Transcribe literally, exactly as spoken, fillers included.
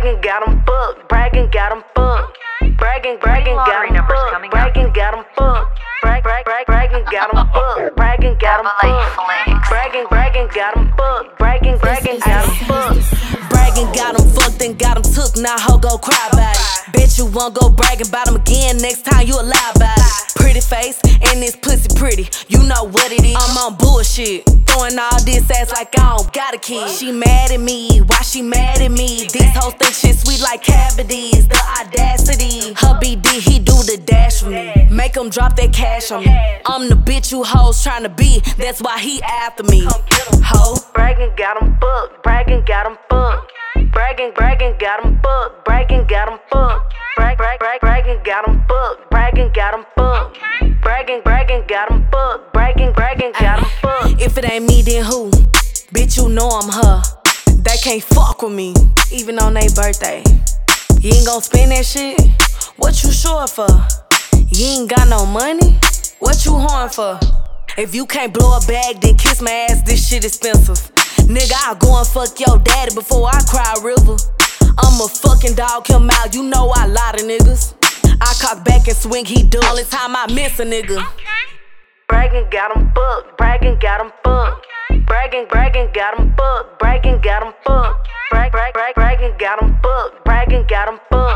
bragging, got him fucked. Bragging, got him fucked. Bragging, bragging, got him fucked. Bragging, got him fucked. Brag, brag, brag, bragging, got him fucked. Bragging, got him fucked. Bragging, bragging, got him fucked. Bragging, bragging, got him fucked. Bragging, got him fucked and got him took. Now ho go cry about it. Bet you won't go bragging about him again next time you a lie about it. Pretty face and this pussy pretty, you know what it is. I'm on bullshit, throwing all this ass like I don't got a kid. She mad at me, why she mad at me? These hoes think shit sweet like cavities. The audacity, her B D, he do the dash for me. Make him drop that cash on me. I'm the bitch you hoes tryna be, that's why he after me. Ho, bragging, got him fucked. Bragging, got him fucked. Bragging, bragging, got him fucked. Bragging, got him fucked. Brag, brag, brag, bragging, got him fucked. Bragging, got him fucked. Bragging, bragging, got him fucked. Bragging, bragging, got him fucked. If it ain't me, then who? Bitch, you know I'm her. They can't fuck with me, even on their birthday. You ain't gon' spend that shit? What you short for? You ain't got no money? What you horn for? If you can't blow a bag, then kiss my ass, this shit expensive. Nigga, I'll go and fuck your daddy before I cry a river. I'm a fucking dog, him out, you know I lie to niggas. I cock back and swing, he do. Only time I miss a nigga. Bragging, got him fucked. Bragging, got him fucked. Bragging, bragging, got him fucked. Bragging, got him fucked. Brag, brag, brag, bragging, got him fucked. Bragging, got him fucked.